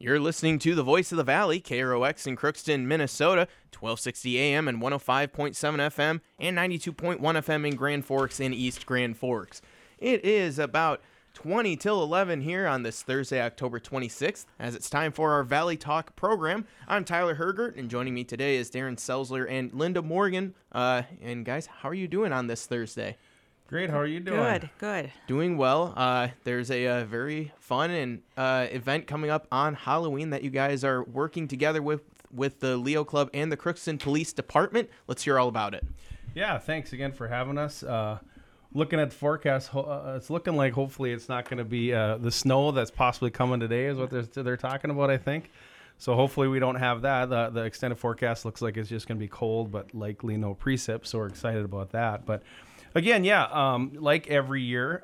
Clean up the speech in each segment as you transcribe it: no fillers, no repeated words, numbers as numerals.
You're listening to the Voice of the Valley, KROX in Crookston, Minnesota, 1260 AM and 105.7 FM and 92.1 FM in Grand Forks and East Grand Forks. It is about 20 till 11 here on this Thursday, October 26th, as it's time for our Valley Talk program. I'm Tyler Hergert, and joining me today is Darren Selzler and Linda Morgan. And guys, how are you doing on this Thursday? Great. How are you doing? Good. Doing well. There's a very fun and event coming up on Halloween that you guys are working together with the Leo Club and the Crookston Police Department. Let's hear all about it. Yeah, thanks again for having us. Looking at the forecast, it's looking like hopefully it's not going to be the snow that's possibly coming today is what they're talking about, I think. So hopefully we don't have that. The extended forecast looks like it's just going to be cold, but likely no precip, so we're excited about that. But again, like every year,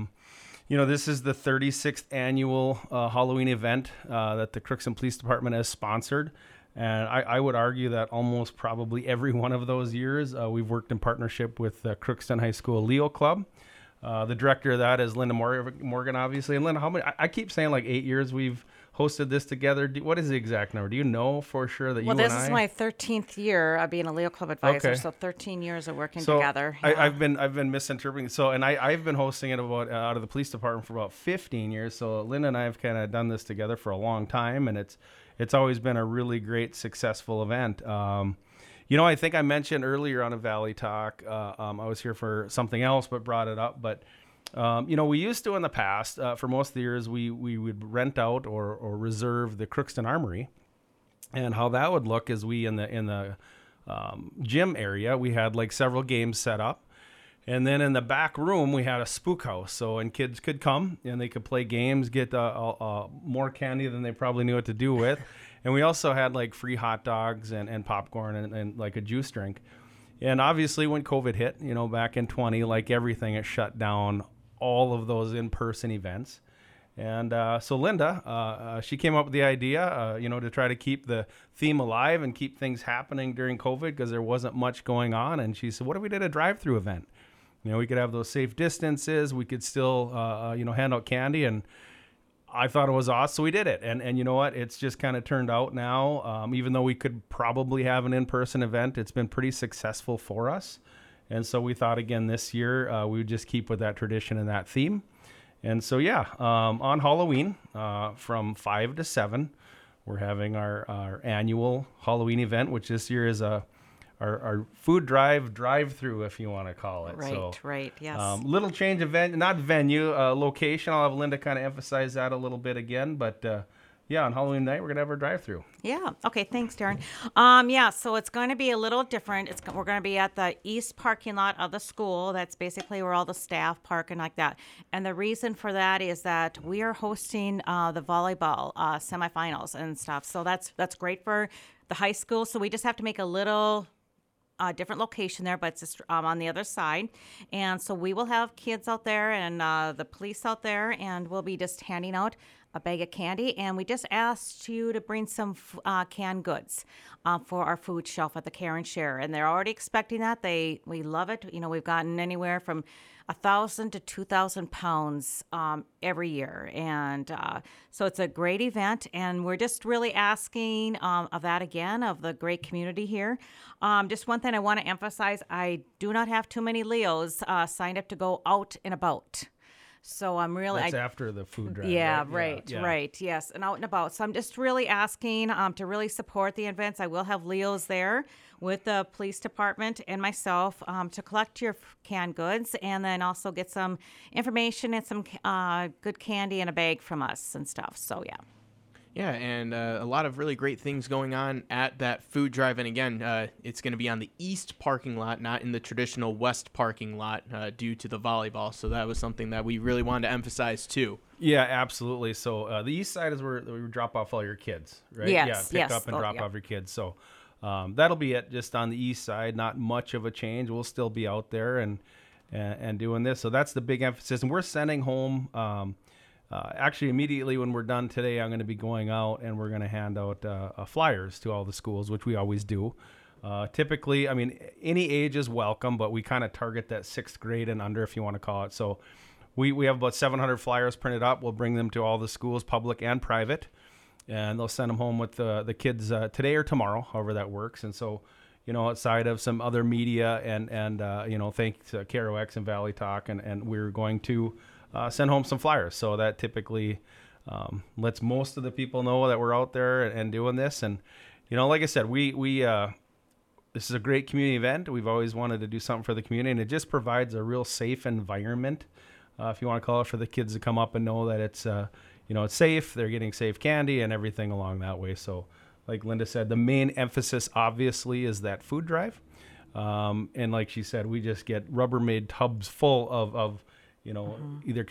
this is the 36th annual Halloween event that the Crookston Police Department has sponsored. And I would argue that almost probably every one of those years, we've worked in partnership with the Crookston High School Leo Club. The director of that is Linda Morgan, obviously. And Linda, how many? I keep saying like 8 years we've hosted this together. What is the exact number? Do you know for sure that you and I? Well, this is my 13th year of being a Leo Club advisor, so 13 years of working together. Yeah. I've been misinterpreting. So, and I've been hosting it out of the police department for about 15 years. So Linda and I have kind of done this together for a long time, and it's always been a really great, successful event. I think I mentioned earlier on a Valley Talk, I was here for something else, but brought it up. But, we used to in the past, for most of the years, we would rent out or reserve the Crookston Armory. And how that would look is we in the gym area, we had like several games set up. And then in the back room, we had a spook house. And kids could come and they could play games, get more candy than they probably knew what to do with. And we also had like free hot dogs and popcorn and like a juice drink. And obviously when COVID hit, back in 20, like everything, it shut down all of those in-person events. And so Linda, she came up with the idea, to try to keep the theme alive and keep things happening during COVID because there wasn't much going on. And she said, what if we did a drive-through event? We could have those safe distances. We could still, hand out candy. And I thought it was awesome. So we did it. And you know what? It's just kind of turned out now. Even though we could probably have an in-person event, it's been pretty successful for us. And so we thought again this year we would just keep with that tradition and that theme. And so, on Halloween from 5 to 7, we're having our annual Halloween event, which this year is our food drive-through, if you want to call it. Right, yes. Little change of not venue, location. I'll have Linda kind of emphasize that a little bit again. But, on Halloween night, we're going to have our drive-through. Yeah. Okay, thanks, Darren. So it's going to be a little different. We're going to be at the east parking lot of the school. That's basically where all the staff park and like that. And the reason for that is that we are hosting the volleyball semifinals and stuff. So that's great for the high school. So we just have to make a little different location there, but it's just on the other side. And so we will have kids out there and the police out there, and we'll be just handing out a bag of candy. And we just asked you to bring some canned goods for our food shelf at the Care and Share. And they're already expecting that. We love it. We've gotten anywhere from 1,000 to 2,000 pounds every year. And so it's a great event. And we're just really asking of that again, of the great community here. Just one thing I want to emphasize, I do not have too many Leos signed up to go out and about. So I'm really... That's after the food drive. Yeah, right, yes, and out and about. So I'm just really asking to really support the events. I will have Leos there with the police department and myself to collect your canned goods and then also get some information and some good candy in a bag from us and stuff. So, yeah. Yeah, and a lot of really great things going on at that food drive. And again, it's going to be on the east parking lot, not in the traditional west parking lot due to the volleyball. So that was something that we really wanted to emphasize too. Yeah, absolutely. So the east side is where we drop off all your kids, right? Yes, pick up and drop off your kids. So that'll be it just on the east side. Not much of a change. We'll still be out there and doing this. So that's the big emphasis. And we're sending home... actually, immediately when we're done today, I'm going to be going out and we're going to hand out flyers to all the schools, which we always do. Typically, any age is welcome, but we kind of target that 6th grade and under, if you want to call it. So we have about 700 flyers printed up. We'll bring them to all the schools, public and private. and they'll send them home with the kids today or tomorrow, however that works. And so, outside of some other media and thanks to KROX and Valley Talk, and we're going to send home some flyers. So that typically lets most of the people know that we're out there and doing this. And, like I said, we this is a great community event. We've always wanted to do something for the community, and it just provides a real safe environment, if you want to call it, for the kids to come up and know that it's, it's safe. They're getting safe candy and everything along that way. So like Linda said, the main emphasis obviously is that food drive. And like she said, we just get Rubbermaid tubs full of either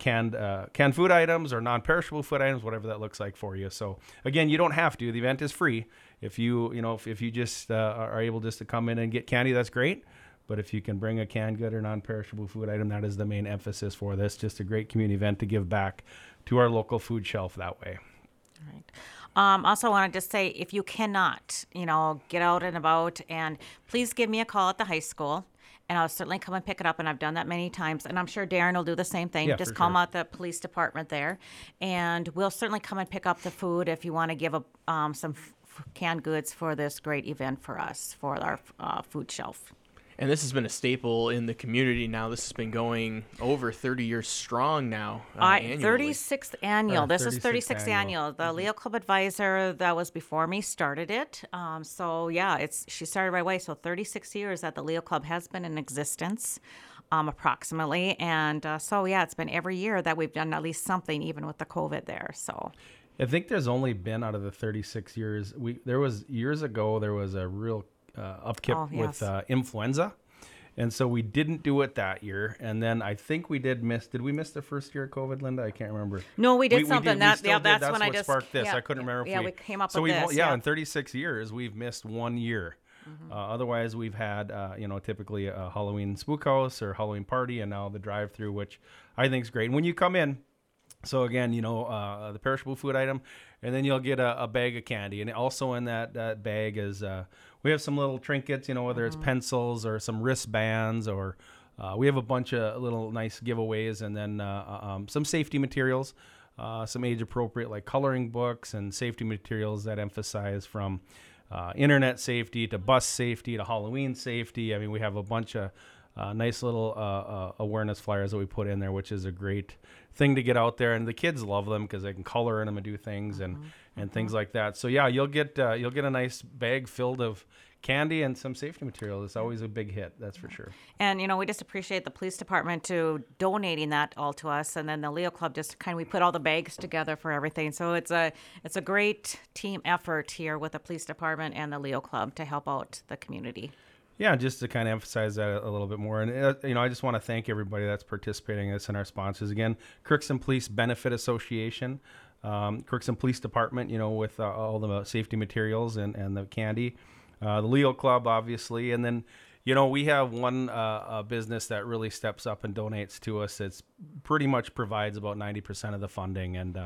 canned food items or non-perishable food items, whatever that looks like for you. So again, you don't have to. The event is free. If you just are able just to come in and get candy, that's great. But if you can bring a canned good or non-perishable food item, that is the main emphasis for this. Just a great community event to give back to our local food shelf that way. All right. Also wanted to say, if you cannot, get out and about, and please give me a call at the high school, and I'll certainly come and pick it up. And I've done that many times, and I'm sure Darren will do the same thing. Yeah, just for call sure. out the police department there, and we'll certainly come and pick up the food if you want to give some canned goods for this great event for us, for our food shelf. And this has been a staple in the community now. This has been going over 30 years strong now, annually. 36th annual. This is 36th 36th annual. The Leo Club advisor that was before me started it. So yeah, she started right away. So 36 years that the Leo Club has been in existence, approximately. And so yeah, it's been every year that we've done at least something, even with the COVID there. So I think there's only been, out of the 36 years, years ago, there was a real upkick with influenza. And so we didn't do it that year. And then I think we did miss the first year of COVID, Linda? I can't remember. No, we did something. That's when what I just sparked this. Yeah, I couldn't remember. We came up with this. Yeah, in 36 years, we've missed 1 year. Otherwise, we've had, typically a Halloween spook house or Halloween party, and now the drive-through, which I think is great. And when you come in, so again, the perishable food item, and then you'll get a bag of candy. And also in that bag is, we have some little trinkets, whether it's pencils or some wristbands, or we have a bunch of little nice giveaways, and then some safety materials, some age-appropriate like coloring books and safety materials that emphasize from internet safety to bus safety to Halloween safety. I mean, we have a bunch of nice little awareness flyers that we put in there, which is a great thing to get out there, and the kids love them because they can color in them and do things and things like that. So yeah, you'll get a nice bag filled of candy and some safety material. It's always a big hit, that's for sure. And we just appreciate the police department to donating that all to us, and then the Leo Club we put all the bags together for everything. So it's a great team effort here with the police department and the Leo Club to help out the community. Yeah, just to kind of emphasize that a little bit more. And, I just want to thank everybody that's participating in this and our sponsors. Again, Crookston Police Benefit Association, Crookston Police Department, with all the safety materials and the candy. The Leo Club, obviously. And then, we have one business that really steps up and donates to us. It's pretty much provides about 90% of the funding. And,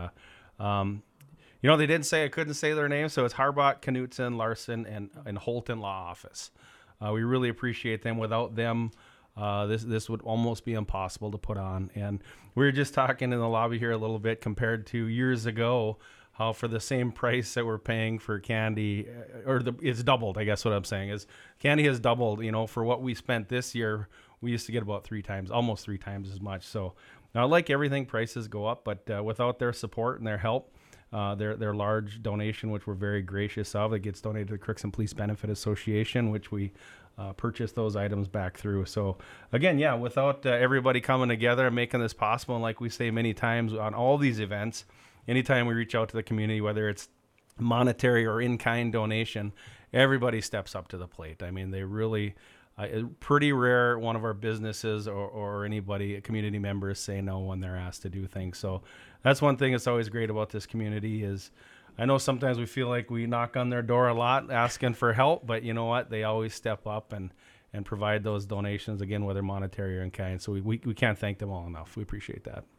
they didn't say, I couldn't say their name. So it's Harbach, Knutson, Larson, and Holton Law Office. We really appreciate them. Without them, this would almost be impossible to put on. And we were just talking in the lobby here a little bit compared to years ago, how for the same price that we're paying for candy, it's doubled. I guess what I'm saying is candy has doubled. For what we spent this year, we used to get about almost three times as much. So now, like everything, prices go up, but without their support and their help, their large donation, which we're very gracious of, it gets donated to the Crookston Police Benefit Association, which we purchase those items back through. So again, yeah, without everybody coming together and making this possible, and like we say many times on all these events, anytime we reach out to the community, whether it's monetary or in-kind donation, everybody steps up to the plate. I mean, they really... pretty rare one of our businesses or anybody, community members, say no when they're asked to do things. So that's one thing that's always great about this community is I know sometimes we feel like we knock on their door a lot asking for help, but you know what? They always step up and provide those donations, again, whether monetary or in kind. So we can't thank them all enough. We appreciate that.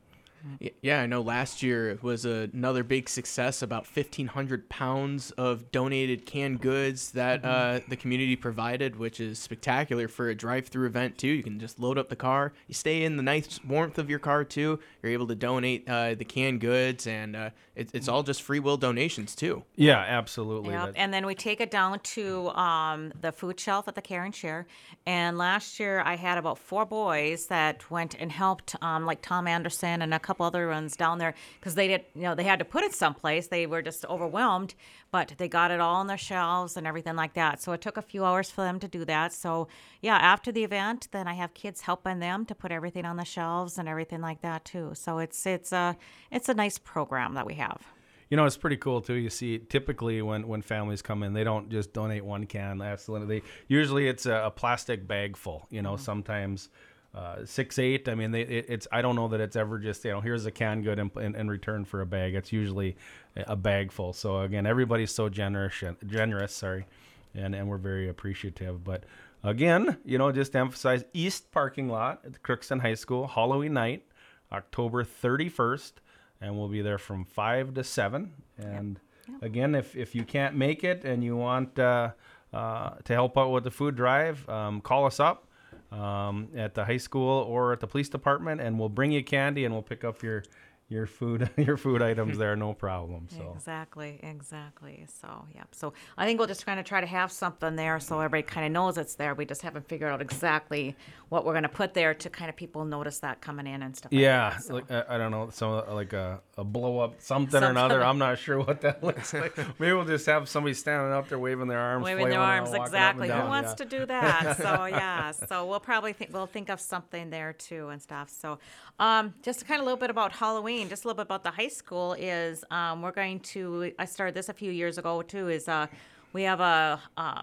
Yeah, I know last year was another big success, about 1,500 pounds of donated canned goods that the community provided, which is spectacular for a drive-through event, too. You can just load up the car. You stay in the nice warmth of your car, too. You're able to donate the canned goods, and it's all just free will donations, too. Yeah, absolutely. Yep. And then we take it down to the food shelf at the Care and Share. And last year I had about 4 boys that went and helped, like Tom Anderson and a couple other ones down there, because they did, they had to put it someplace. They were just overwhelmed, but they got it all on their shelves and everything like that. So it took a few hours for them to do that. So yeah, after the event, then I have kids helping them to put everything on the shelves and everything like that too. So it's a nice program that we have. It's pretty cool too. You see, typically when families come in, they don't just donate one can. Usually it's a plastic bag full. Sometimes 6, 8. I mean, it's. I don't know that it's ever just here's a can good in return for a bag. It's usually a bag full. So again, everybody's so generous. And we're very appreciative. But again, just to emphasize, East parking lot at the Crookston High School, Halloween night, October 31st. And we'll be there from 5 to 7. And again, if you can't make it and you want to help out with the food drive, call us up at the high school or at the police department, and we'll bring you candy and we'll pick up your food items there, no problem. So exactly. So yeah, so I think we'll just kind of try to have something there so everybody kind of knows it's there. We just haven't figured out exactly what we're going to put there to kind of people notice that coming in and stuff. Yeah, like that, so. like, I don't know, some like a blow up something or another. I'm not sure what that looks like. Maybe we'll just have somebody standing up there waving their arms, exactly. Who wants to do that? So yeah, so we'll probably think of something there too and stuff. So just kind of a little bit about Halloween. Just a little bit about the high school is we're going to, I started this a few years ago too, is we have a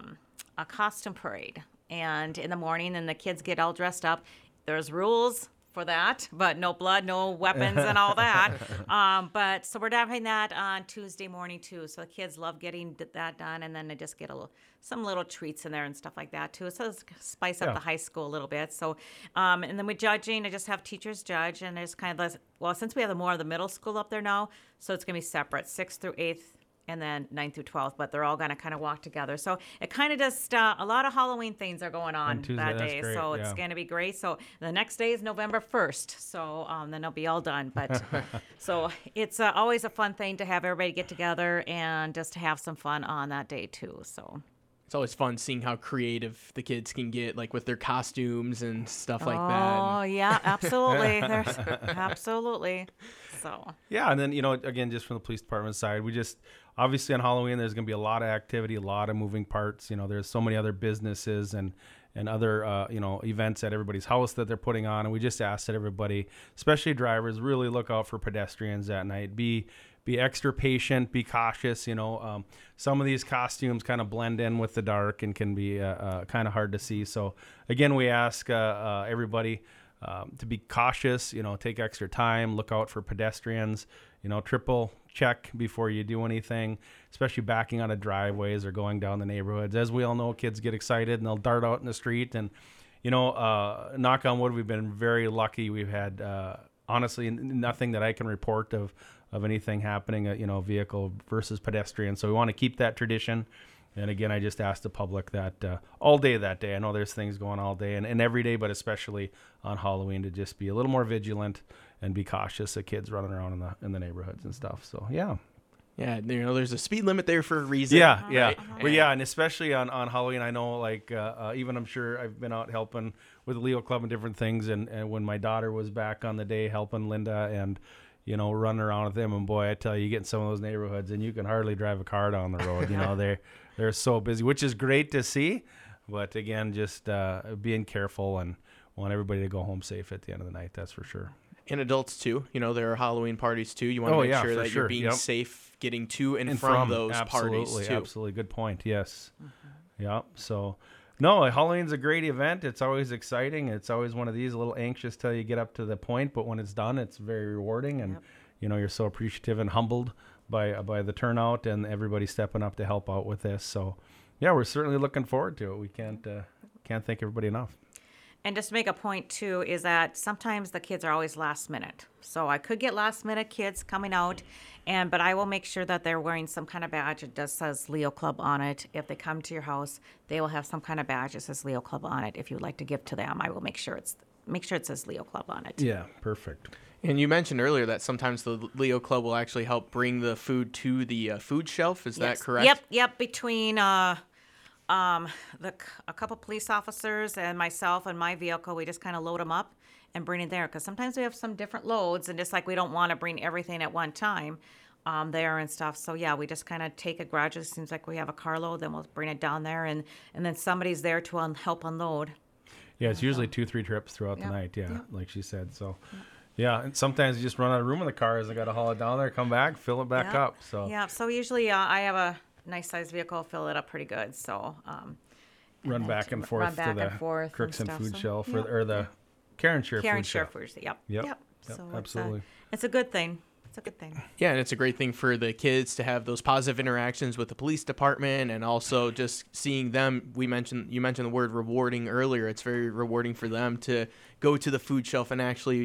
costume parade, and in the morning, and the kids get all dressed up. There's rules for that, but no blood, no weapons and all that. But so we're having that on Tuesday morning too. So the kids love getting that done, and then they just get some little treats in there and stuff like that too. So it's spice up the high school a little bit. So, and then we're judging. I just have teachers judge, and there's kind of less. Well, since we have more of the middle school up there now, so it's gonna be separate, 6th through 8th. And then 9th through 12th, but they're all going to kind of walk together. So it kind of just, a lot of Halloween things are going on Tuesday, that day. great, so it's going to be great. So the next day is November 1st. So then it'll be all done. But so it's always a fun thing to have everybody get together and just to have some fun on that day too. So it's always fun seeing how creative the kids can get, like with their costumes and stuff like that. Oh, yeah, absolutely. Absolutely. So. Yeah, and then, again, just from the police department side, we just, obviously on Halloween, there's going to be a lot of activity, a lot of moving parts. There's so many other businesses and other, events at everybody's house that they're putting on. And we just ask that everybody, especially drivers, really look out for pedestrians that night. Be extra patient, be cautious. Some of these costumes kind of blend in with the dark and can be kind of hard to see. So again, we ask everybody to be cautious, take extra time, look out for pedestrians, triple check before you do anything, especially backing out of driveways or going down the neighborhoods. As we all know, kids get excited and they'll dart out in the street. And, knock on wood, we've been very lucky. We've had, honestly, nothing that I can report of anything happening, vehicle versus pedestrian. So we want to keep that tradition. And again, I just ask the public that all day that day, I know there's things going all day and every day, but especially on Halloween, to just be a little more vigilant and be cautious of kids running around in the neighborhoods and stuff. So, yeah. Yeah, there's a speed limit there for a reason. Yeah, right? yeah. Well, yeah, and especially on Halloween, I know, even I'm sure I've been out helping with the Leo Club and different things, and when my daughter was back on the day helping Linda and running around with them, and boy, I tell you, you get in some of those neighborhoods and you can hardly drive a car down the road. They're so busy, which is great to see. But again, just being careful and want everybody to go home safe at the end of the night. That's for sure. And adults too. There are Halloween parties too. You want to make sure that you're being safe getting to and from those parties too. Absolutely. Good point. Yes. Mm-hmm. Yeah. So, no, Halloween's a great event. It's always exciting. It's always one of these, a little anxious till you get up to the point, but when it's done, it's very rewarding. And, you're so appreciative and humbled by the turnout and everybody stepping up to help out with this. So, yeah, we're certainly looking forward to it. We can't thank everybody enough. And just to make a point too is that sometimes the kids are always last minute. So I could get last minute kids coming out, but I will make sure that they're wearing some kind of badge. It just says Leo Club on it. If they come to your house, they will have some kind of badge that says Leo Club on it. If you'd like to give to them, I will make sure it says Leo Club on it. Yeah, perfect. And you mentioned earlier that sometimes the Leo Club will actually help bring the food to the food shelf. Is that correct? Yep. Between a couple police officers and myself and my vehicle, we just kind of load them up and bring it there, because sometimes we have some different loads, and just like we don't want to bring everything at one time there and stuff. So yeah, we just kind of take it gradually. Seems like we have a carload, then we'll bring it down there, and then somebody's there to help unload. Yeah, it's usually 2-3 trips throughout the night. Yeah, like she said. So. Yeah, and sometimes you just run out of room in the cars. I got to haul it down there, come back, fill it back up. So yeah, so usually I have a nice sized vehicle, fill it up pretty good. So run back and forth to the Crookston food shelf or the Karen Share food shelf. Yep. So absolutely. It's a good thing. It's a good thing. Yeah, and it's a great thing for the kids to have those positive interactions with the police department, and also just seeing them. You mentioned the word rewarding earlier. It's very rewarding for them to go to the food shelf and actually,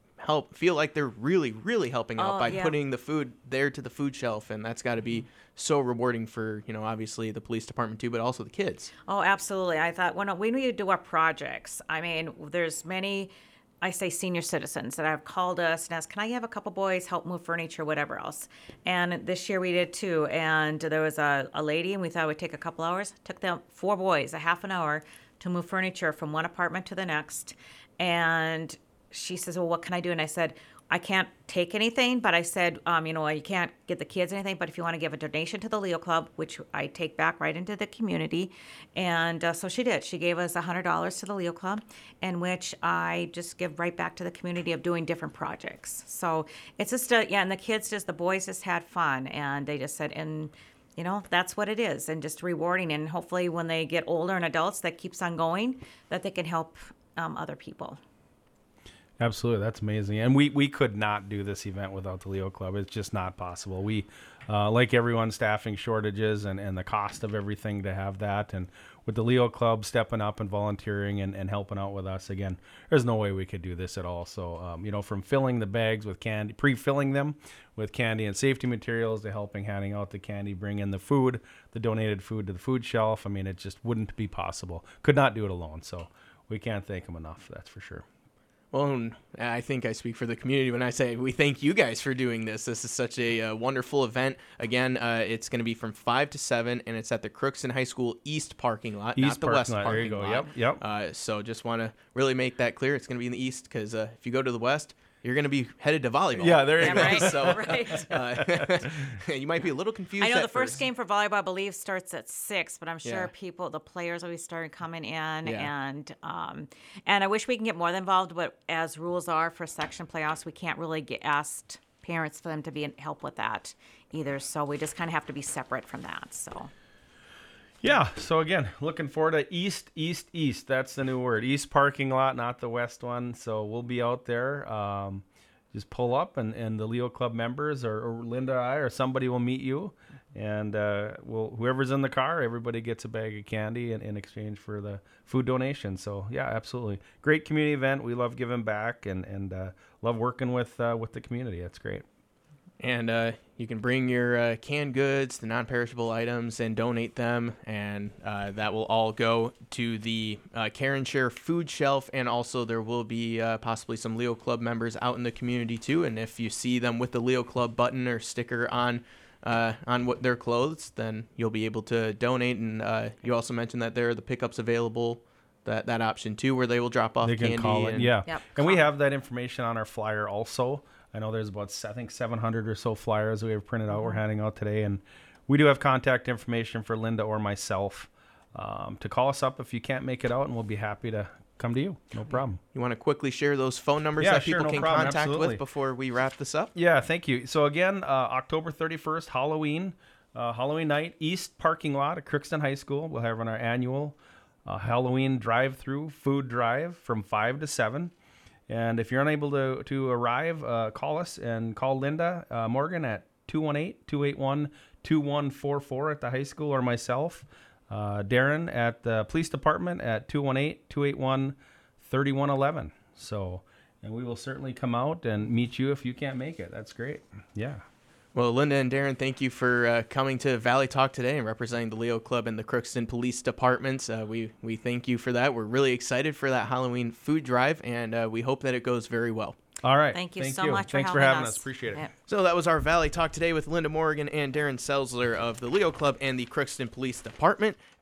feel like they're really, really helping out by putting the food there to the food shelf, and that's got to be so rewarding for, obviously the police department too, but also the kids. Oh, absolutely. I thought when we do our projects, I mean, there's many, I say senior citizens that have called us and asked, can I have a couple boys help move furniture, whatever else? And this year we did too. And there was a lady, and we thought it would take a couple hours. Took them 4 boys a half an hour to move furniture from one apartment to the next. And she says, well, what can I do? And I said, I can't take anything, but I said, you can't get the kids anything, but if you want to give a donation to the Leo Club, which I take back right into the community. And so she did. She gave us $100 to the Leo Club, in which I just give right back to the community of doing different projects. So it's just, and the boys just had fun, and they just said, and that's what it is, and just rewarding. And hopefully when they get older and adults, that keeps on going, that they can help other people. Absolutely. That's amazing. And we could not do this event without the Leo Club. It's just not possible. We, like everyone, staffing shortages and the cost of everything to have that. And with the Leo Club stepping up and volunteering and helping out with us, again, there's no way we could do this at all. So, from filling the bags with candy, pre-filling them with candy and safety materials, to helping handing out the candy, bring in the food, the donated food to the food shelf. I mean, it just wouldn't be possible. Could not do it alone. So we can't thank them enough. That's for sure. Well, I think I speak for the community when I say we thank you guys for doing this. This is such a wonderful event. Again, it's going to be from 5 to 7, and it's at the Crookston High School East parking lot, not the West parking lot. There you go. Lot. Yep. So just want to really make that clear. It's going to be in the East, because if you go to the West, you're going to be headed to volleyball. Yeah, there you go. Right. So Right. You might be a little confused. I know the first first game for volleyball, I believe, starts at 6, but I'm sure the players will be starting coming in, and I wish we can get more involved. But as rules are for section playoffs, we can't really get asked parents for them to be in help with that either. So we just kind of have to be separate from that. So. Yeah, so again, looking forward to East. That's the new word. East parking lot, not the West one. So we'll be out there. Just pull up, and the Leo Club members or Linda or I or somebody will meet you. And whoever's in the car, everybody gets a bag of candy in exchange for the food donation. So, yeah, absolutely. Great community event. We love giving back and love working with the community. That's great. And you can bring your canned goods, the non-perishable items, and donate them, and that will all go to the Karen Share food shelf. And also there will be possibly some Leo Club members out in the community too. And if you see them with the Leo Club button or sticker on what their clothes, then you'll be able to donate. And you also mentioned that there are the pickups available. That option too, where they will drop off candy. They can call it, yeah. Yep. And we have that information on our flyer also. I know there's about, 700 or so flyers we have printed out. We're handing out today. And we do have contact information for Linda or myself to call us up if you can't make it out, and we'll be happy to come to you. No problem. You want to quickly share those phone numbers that people can contact Absolutely. with before we wrap this up? Yeah, thank you. So again, October 31st, Halloween night, East parking lot at Crookston High School. We'll have our annual Halloween drive-through food drive from 5 to 7. And if you're unable to arrive, call us and call Linda Morgan at 218-281-2144 at the high school, or myself, Darren at the police department at 218-281-3000. 3111. So, and we will certainly come out and meet you if you can't make it. That's great. Yeah. Well, Linda and Darren, thank you for coming to Valley Talk today and representing the Leo Club and the Crookston Police Departments. We thank you for that. We're really excited for that Halloween food drive, and we hope that it goes very well. All right. Thank you so much Thanks for for having having us. Appreciate it. Yep. So that was our Valley Talk today with Linda Morgan and Darren Selzler of the Leo Club and the Crookston Police Department.